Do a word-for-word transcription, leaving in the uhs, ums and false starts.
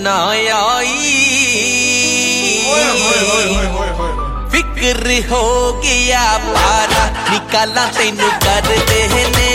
ना आई फिक्र हो गया पारा निकाला तेनू कर देने